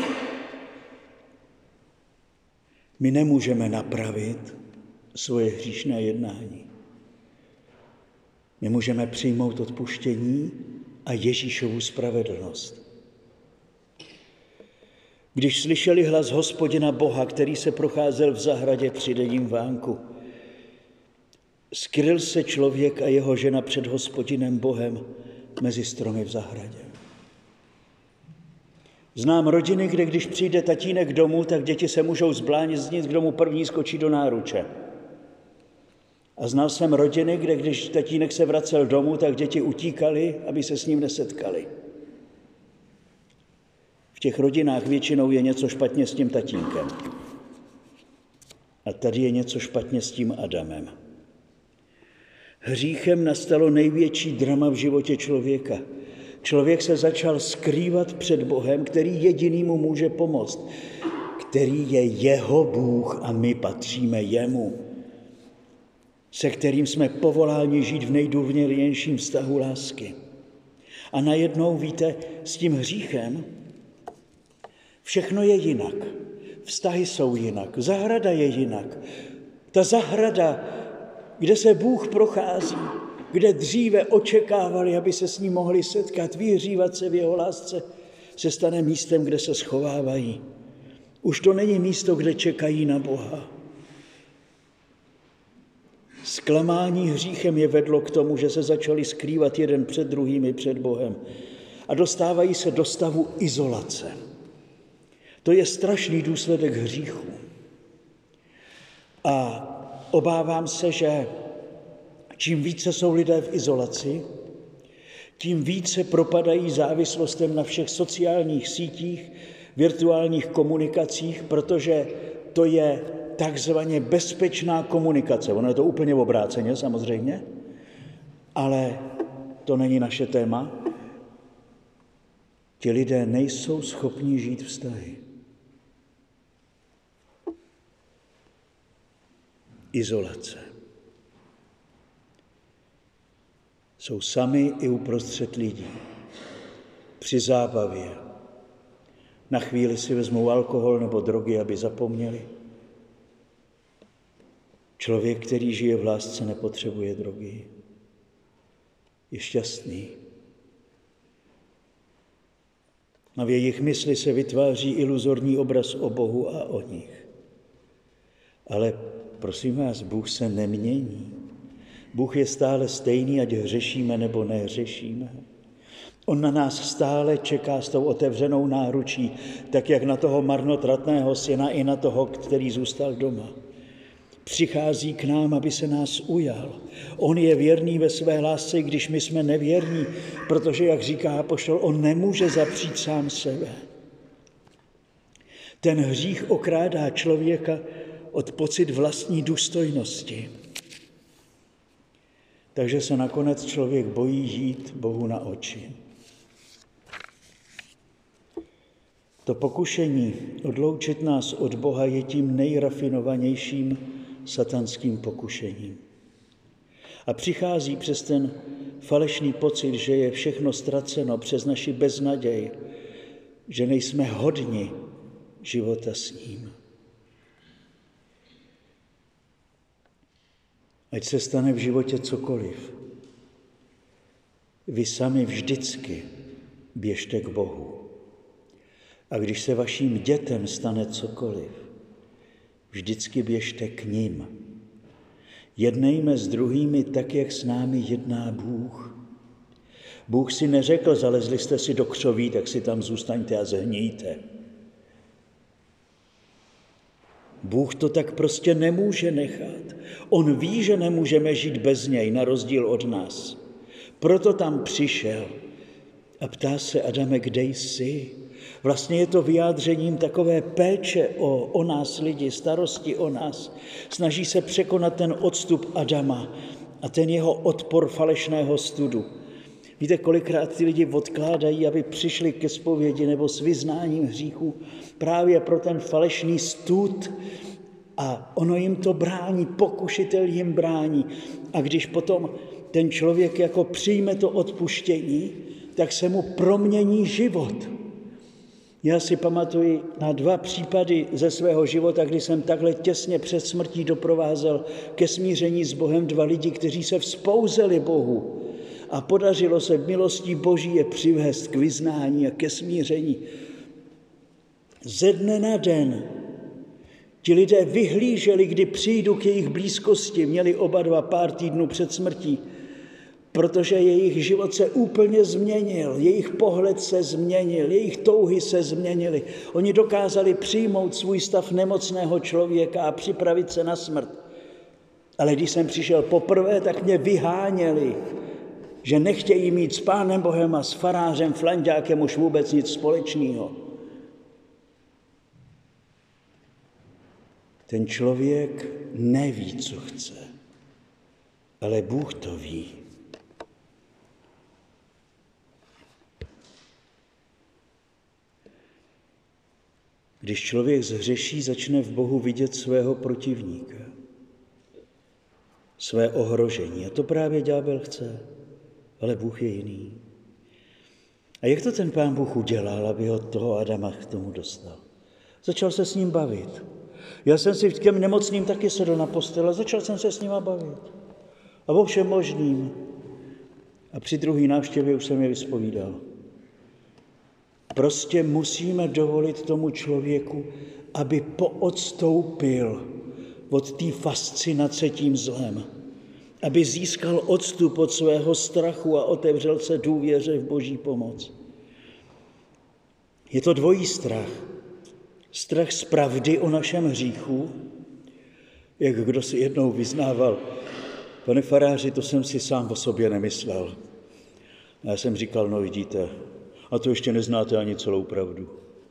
My nemůžeme napravit svoje hříšné jednání. My můžeme přijmout odpuštění a Ježíšovu spravedlnost. Když slyšeli hlas Hospodina Boha, který se procházel v zahradě při denním vánku, skryl se člověk a jeho žena před Hospodinem Bohem mezi stromy v zahradě. Znám rodiny, kde když přijde tatínek domů, tak děti se můžou zbláznit, kdo mu první skočí do náruče. A znal jsem rodiny, kde když tatínek se vracel domů, tak děti utíkali, aby se s ním nesetkali. V těch rodinách většinou je něco špatně s tím tatínkem. A tady je něco špatně s tím Adamem. Hříchem nastalo největší drama v životě člověka. Člověk se začal skrývat před Bohem, který jediný mu může pomoct, který je jeho Bůh a my patříme jemu, se kterým jsme povoláni žít v nejdůvěrnějším vztahu lásky. A najednou, víte, s tím hříchem všechno je jinak. Vztahy jsou jinak, zahrada je jinak. Ta zahrada, kde se Bůh prochází, kde dříve očekávali, aby se s ním mohli setkat, vyhřívat se v jeho lásce, se stane místem, kde se schovávají. Už to není místo, kde čekají na Boha. Zklamání hříchem je vedlo k tomu, že se začali skrývat jeden před druhými před Bohem a dostávají se do stavu izolace. To je strašný důsledek hříchu. A obávám se, že čím více jsou lidé v izolaci, tím více propadají závislostem na všech sociálních sítích, virtuálních komunikacích, protože to je takzvaně bezpečná komunikace. Ono je to úplně obráceně samozřejmě, ale to není naše téma. Ti lidé nejsou schopni žít vztahy. Izolace. Jsou sami i uprostřed lidí. Při zábavě. Na chvíli si vezmou alkohol nebo drogy, aby zapomněli. Člověk, který žije v lásce, nepotřebuje drogy. Je šťastný. A v jejich mysli se vytváří iluzorní obraz o Bohu a o nich. Ale prosím vás, Bůh se nemění. Bůh je stále stejný, ať hřešíme nebo nehřešíme. On na nás stále čeká s tou otevřenou náručí, tak jak na toho marnotratného syna i na toho, který zůstal doma. Přichází k nám, aby se nás ujal. On je věrný ve své lásce, když my jsme nevěrní, protože, jak říká apoštol, on nemůže zapřít sám sebe. Ten hřích okrádá člověka od pocit vlastní důstojnosti. Takže se nakonec člověk bojí jít Bohu na oči. To pokušení odloučit nás od Boha je tím nejrafinovanějším satanským pokušením. A přichází přes ten falešný pocit, že je všechno ztraceno, přes naši beznaděj, že nejsme hodni života s ním. Ať se stane v životě cokoliv, vy sami vždycky běžte k Bohu. A když se vašim dětem stane cokoliv, vždycky běžte k nim. Jednejme s druhými tak, jak s námi jedná Bůh. Bůh si neřekl, zalezli jste si do křoví, tak si tam zůstaňte a zhnijte. Bůh to tak prostě nemůže nechat. On ví, že nemůžeme žít bez něj, na rozdíl od nás. Proto tam přišel a ptá se: Adame, kde jsi? Vlastně je to vyjádřením takové péče o nás lidi, starosti o nás. Snaží se překonat ten odstup Adama a ten jeho odpor falešného studu. Víte, kolikrát ty lidi odkládají, aby přišli ke zpovědi nebo s vyznáním hříchů právě pro ten falešný stud, a ono jim to brání, pokušitel jim brání. A když potom ten člověk jako přijme to odpuštění, tak se mu promění život. Já si pamatuji na 2 případy ze svého života, kdy jsem takhle těsně před smrtí doprovázel ke smíření s Bohem 2 lidi, kteří se vzpouzeli Bohu. A podařilo se milostí Boží je přivést k vyznání a ke smíření. Ze dne na den ti lidé vyhlíželi, kdy přijdu k jejich blízkosti, měli oba 2 pár týdnů před smrtí, protože jejich život se úplně změnil, jejich pohled se změnil, jejich touhy se změnily. Oni dokázali přijmout svůj stav nemocného člověka a připravit se na smrt. Ale když jsem přišel poprvé, tak mě vyháněli, že nechtějí mít s Pánem Bohem a s farářem Flanďákem už vůbec nic společného. Ten člověk neví, co chce, ale Bůh to ví. Když člověk zhřeší, začne v Bohu vidět svého protivníka, své ohrožení. A to právě ďábel chce, ale Bůh je jiný. A jak to ten Pán Bůh udělal, aby ho toho Adama k tomu dostal? Začal se s ním bavit. Já jsem si k těm nemocným taky sedl na postel a začal jsem se s nima bavit. A o všem možným. A při druhé návštěvě už jsem je vyspovídal. Prostě musíme dovolit tomu člověku, aby poodstoupil od té fascinace tím zlem. Aby získal odstup od svého strachu a otevřel se důvěře v Boží pomoc. Je to dvojí strach. Strach z pravdy o našem hříchu, jak kdo si jednou vyznával: Pane faráři, to jsem si sám o sobě nemyslel. A já jsem říkal: no vidíte, a to ještě neznáte ani celou pravdu.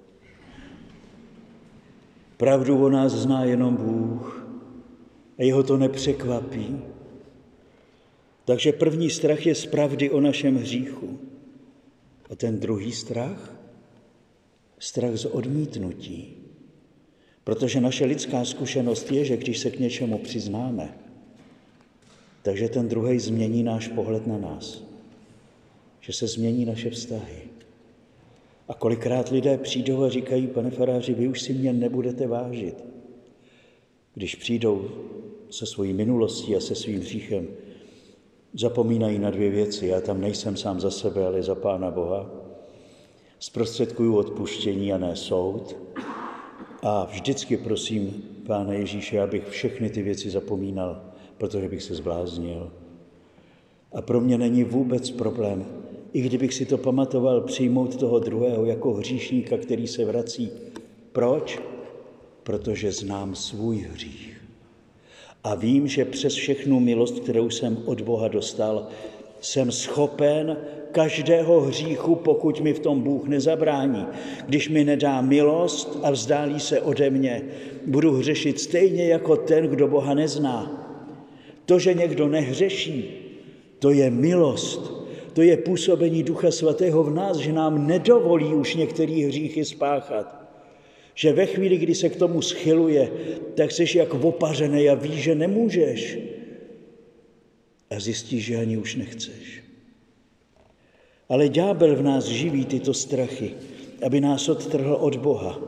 Pravdu o nás zná jenom Bůh a jeho to nepřekvapí. Takže první strach je z pravdy o našem hříchu. A ten druhý strach? Strach z odmítnutí. Protože naše lidská zkušenost je, že když se k něčemu přiznáme, takže ten druhý změní náš pohled na nás. Že se změní naše vztahy. A kolikrát lidé přijdou a říkají: Pane faráři, vy už si mě nebudete vážit. Když přijdou se svojí minulostí a se svým hříchem, zapomínají na 2 věci. Já tam nejsem sám za sebe, ale za Pána Boha. Zprostředkuju odpuštění a ne soud. A vždycky prosím Pána Ježíše, abych všechny ty věci zapomínal, protože bych se zbláznil. A pro mě není vůbec problém, i kdybych si to pamatoval, přijmout toho druhého jako hříšníka, který se vrací. Proč? Protože znám svůj hřích. A vím, že přes všechnu milost, kterou jsem od Boha dostal, jsem schopen každého hříchu, pokud mi v tom Bůh nezabrání. Když mi nedá milost a vzdálí se ode mě, budu hřešit stejně jako ten, kdo Boha nezná. To, že někdo nehřeší, to je milost. To je působení Ducha Svatého v nás, že nám nedovolí už některé hříchy spáchat. Že ve chvíli, kdy se k tomu schyluje, tak jsi jak opařený a víš, že nemůžeš. a zjistíš, že ani už nechceš. Ale ďábel v nás živí tyto strachy, aby nás odtrhl od Boha.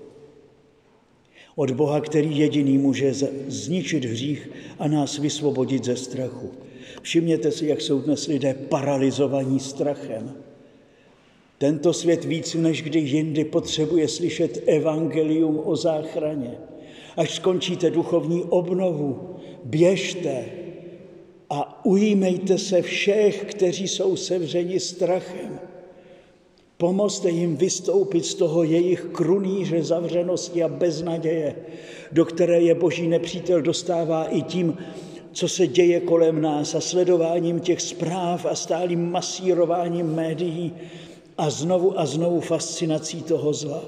Od Boha, který jediný může zničit hřích a nás vysvobodit ze strachu. Všimněte si, jak jsou dnes lidé paralyzovaní strachem. Tento svět víc než kdy jindy potřebuje slyšet evangelium o záchraně. Až skončíte duchovní obnovu, běžte a ujímejte se všech, kteří jsou sevřeni strachem. Pomozte jim vystoupit z toho jejich krunýře zavřenosti a beznaděje, do které je boží nepřítel dostává i tím, co se děje kolem nás a sledováním těch zpráv a stálým masírováním médií a znovu fascinací toho zla.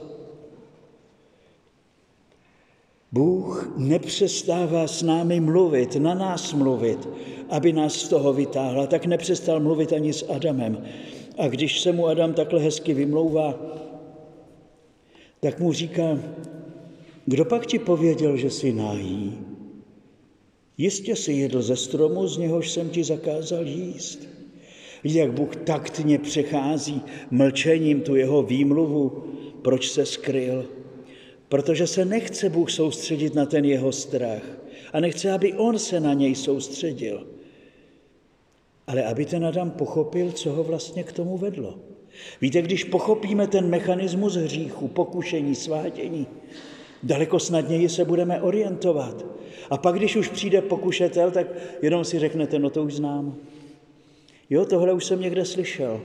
Bůh nepřestává s námi mluvit, na nás mluvit, aby nás z toho vytáhla. Tak nepřestal mluvit ani s Adamem. A když se mu Adam takhle hezky vymlouvá, tak mu říká, kdo pak ti pověděl, že jsi nahý? Jistě jsi jedl ze stromu, z něhož jsem ti zakázal jíst. Vidíte, jak Bůh taktně přechází mlčením tu jeho výmluvu, proč se skryl. Protože se nechce Bůh soustředit na ten jeho strach a nechce, aby on se na něj soustředil. Ale aby ten Adam pochopil, co ho vlastně k tomu vedlo. Víte, když pochopíme ten mechanismus hříchu, pokušení, svádění, daleko snadněji se budeme orientovat. A pak, když už přijde pokušetel, tak jenom si řeknete, no to už znám. Jo, tohle už jsem někde slyšel.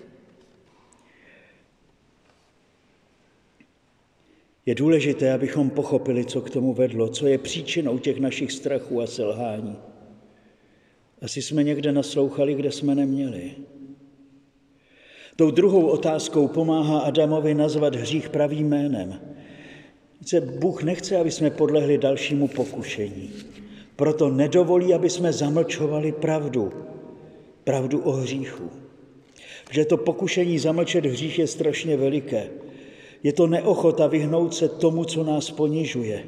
Je důležité, abychom pochopili, co k tomu vedlo, co je příčinou těch našich strachů a selhání. Asi jsme někde naslouchali, kde jsme neměli. Tou druhou otázkou pomáhá Adamovi nazvat hřích pravým jménem. Bůh nechce, aby jsme podlehli dalšímu pokušení. Proto nedovolí, aby jsme zamlčovali pravdu o hříchu. Že to pokušení zamlčet hřích je strašně veliké. Je to neochota vyhnout se tomu, co nás ponižuje.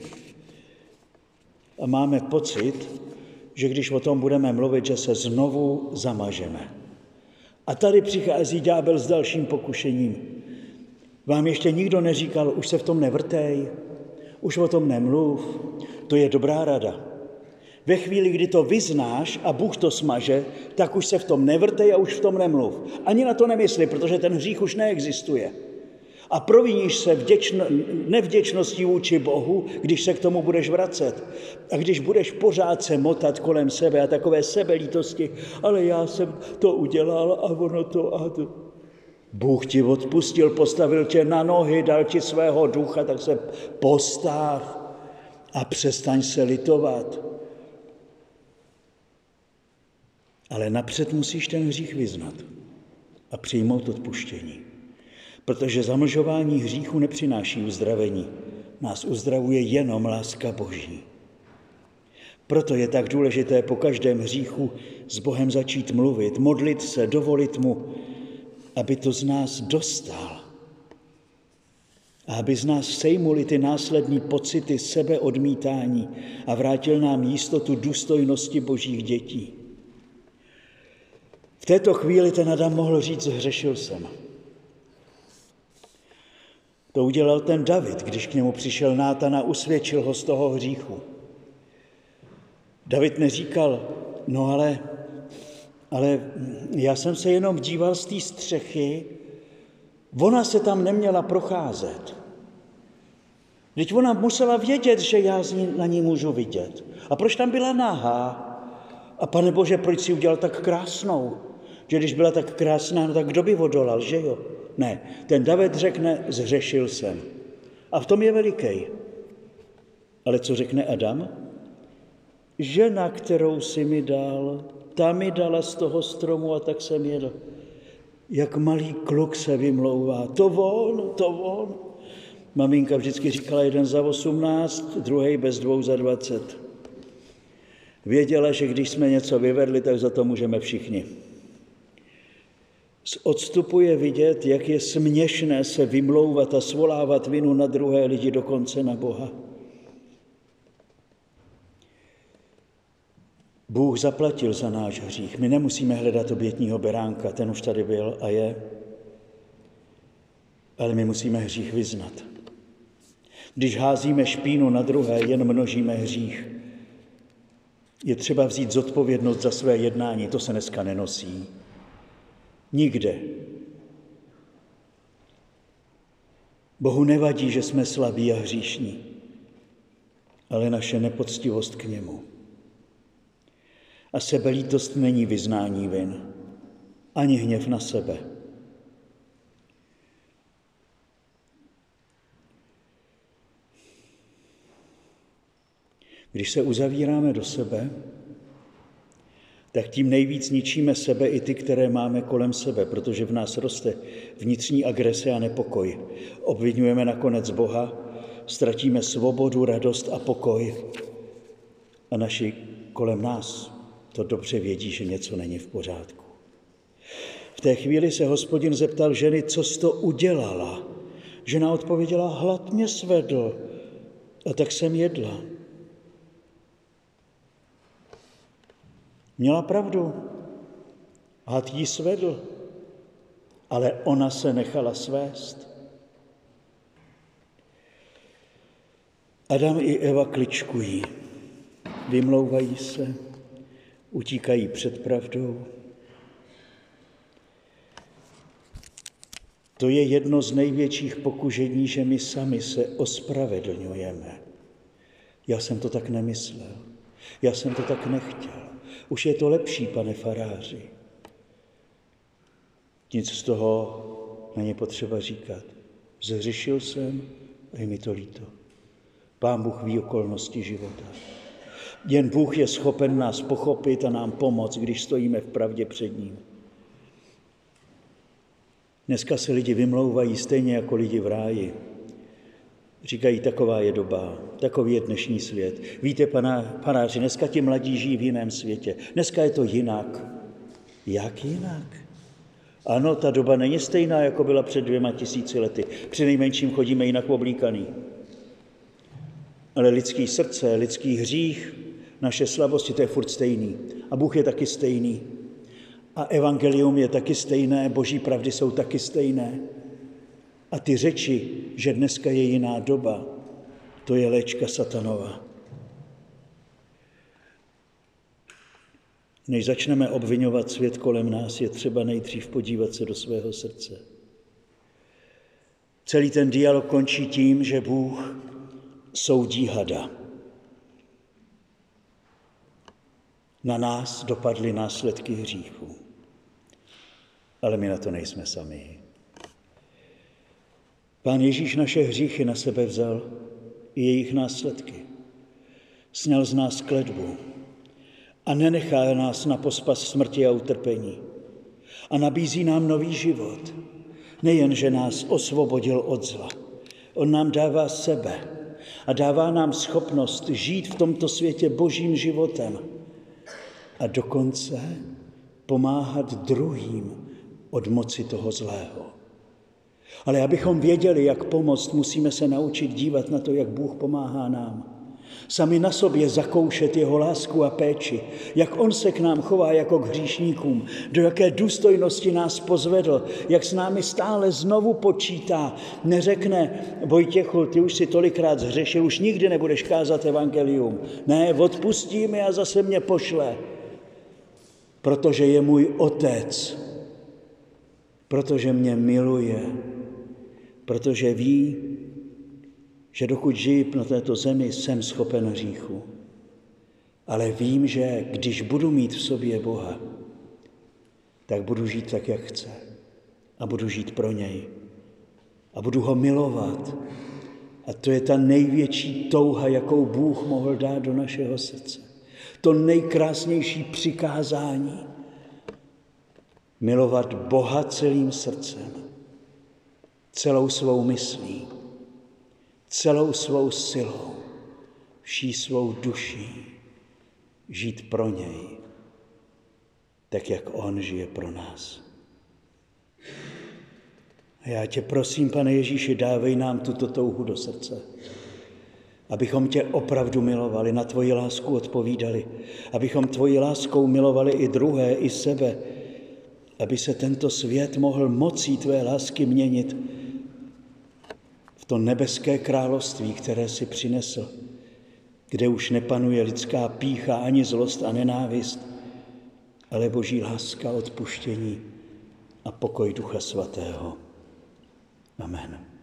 A máme pocit, že když o tom budeme mluvit, že se znovu zamažeme. A tady přichází ďábel s dalším pokušením. Vám ještě nikdo neříkal, už se v tom nevrtej, už o tom nemluv, to je dobrá rada. Ve chvíli, kdy to vyznáš a Bůh to smaže, tak už se v tom nevrtej a už v tom nemluv. Ani na to nemysli, protože ten hřích už neexistuje. A proviníš se nevděčností vůči Bohu, když se k tomu budeš vracet. A když budeš pořád se motat kolem sebe a takové sebelítosti, ale já jsem to udělal a ono to a to. Bůh ti odpustil, postavil tě na nohy, dal ti svého ducha, tak se postav a přestaň se litovat. Ale napřed musíš ten hřích vyznat a přijmout odpuštění. Protože zamlžování hříchu nepřináší uzdravení. Nás uzdravuje jenom láska Boží. Proto je tak důležité po každém hříchu s Bohem začít mluvit, modlit se, dovolit mu, aby to z nás dostal. A aby z nás sejmuli ty následní pocity sebeodmítání a vrátil nám jistotu důstojnosti Božích dětí. V této chvíli ten Adam mohl říct, zhřešil jsem. To udělal ten David, když k němu přišel Nátan a usvědčil ho z toho hříchu. David neříkal, no ale já jsem se jenom díval z té střechy, ona se tam neměla procházet. Vždyť ona musela vědět, že já na ní můžu vidět. A proč tam byla nahá? A Pane Bože, proč si udělal tak krásnou? Že když byla tak krásná, no tak kdo by odolal, že jo? Ne, ten David řekne, zhřešil jsem. A v tom je veliký. Ale co řekne Adam? Žena, kterou si mi dal, ta mi dala z toho stromu a tak jsem jedl. Jak malý kluk se vymlouvá. To on. Maminka vždycky říkala 1 za 18, druhý bez 2 za 20. Věděla, že když jsme něco vyvedli, tak za to můžeme všichni. Z odstupu je vidět, jak je směšné se vymlouvat a svolávat vinu na druhé lidi, dokonce na Boha. Bůh zaplatil za náš hřích. My nemusíme hledat obětního beránka, ten už tady byl a je. Ale my musíme hřích vyznat. Když házíme špínu na druhé, jen množíme hřích. Je třeba vzít zodpovědnost za své jednání, to se dneska nenosí. Nikde. Bohu nevadí, že jsme slabí a hříšní, ale naše nepoctivost k němu. A sebelítost není vyznání vin, ani hněv na sebe. Když se uzavíráme do sebe, tak tím nejvíc ničíme sebe i ty, které máme kolem sebe, protože v nás roste vnitřní agrese a nepokoj. Obviňujeme nakonec Boha, ztratíme svobodu, radost a pokoj. A naši kolem nás to dobře vědí, že něco není v pořádku. V té chvíli se Hospodin zeptal ženy, co jsi to udělala. Žena odpověděla, hlad mě svedl, a tak jsem jedla. Měla pravdu, had jí svedl, ale ona se nechala svést. Adam i Eva kličkují, vymlouvají se, utíkají před pravdou. To je jedno z největších pokušení, že my sami se ospravedlňujeme. Já jsem to tak nemyslel, já jsem to tak nechtěl. Už je to lepší, pane faráři. Nic z toho není potřeba říkat. Zhřešil jsem a je mi to líto. Pán Bůh ví okolnosti života. Jen Bůh je schopen nás pochopit a nám pomoct, když stojíme v pravdě před ním. Dneska se lidi vymlouvají stejně jako lidi v ráji. Říkají, taková je doba, takový je dnešní svět. Víte, panáři, dneska ti mladí žijí v jiném světě. Dneska je to jinak. Jak jinak? Ano, ta doba není stejná, jako byla před 2000 lety. Přinejmenším chodíme jinak oblíkaný. Ale lidský srdce, lidský hřích, naše slabosti, to je furt stejný. A Bůh je taky stejný. A evangelium je taky stejné, boží pravdy jsou taky stejné. A ty řeči, že dneska je jiná doba, to je léčka satanova. Než začneme obviňovat svět kolem nás, je třeba nejdřív podívat se do svého srdce. Celý ten dialog končí tím, že Bůh soudí hada. Na nás dopadly následky hříchu, ale my na to nejsme sami. Pán Ježíš naše hříchy na sebe vzal i jejich následky. Sňal z nás kletbu a nenechá nás na pospas smrti a utrpení. A nabízí nám nový život. Nejen, že nás osvobodil od zla. On nám dává sebe a dává nám schopnost žít v tomto světě božím životem a dokonce pomáhat druhým od moci toho zlého. Ale abychom věděli, jak pomoct, musíme se naučit dívat na to, jak Bůh pomáhá nám. Sami na sobě zakoušet jeho lásku a péči, jak on se k nám chová jako k hříšníkům, do jaké důstojnosti nás pozvedl, jak s námi stále znovu počítá. Neřekne, Vojtěchu, ty už si tolikrát zhřešil, už nikdy nebudeš kázat evangelium. Ne, odpustí mi a zase mě pošle, protože je můj otec, protože mě miluje, protože ví, že dokud žiji na této zemi, jsem schopen hříchu. Ale vím, že když budu mít v sobě Boha, tak budu žít tak, jak chce. A budu žít pro něj. A budu ho milovat. A to je ta největší touha, jakou Bůh mohl dát do našeho srdce. To nejkrásnější přikázání. Milovat Boha celým srdcem, celou svou myslí, celou svou silou, vší svou duší, žít pro něj, tak jak on žije pro nás. A já tě prosím, Pane Ježíši, dávej nám tuto touhu do srdce. abychom tě opravdu milovali, na tvoji lásku odpovídali, abychom tvoji láskou milovali i druhé, i sebe, aby se tento svět mohl mocí tvé lásky měnit v to nebeské království, které si přinesl, kde už nepanuje lidská pýcha, ani zlost a nenávist, ale Boží láska, odpuštění a pokoj Ducha Svatého. Amen.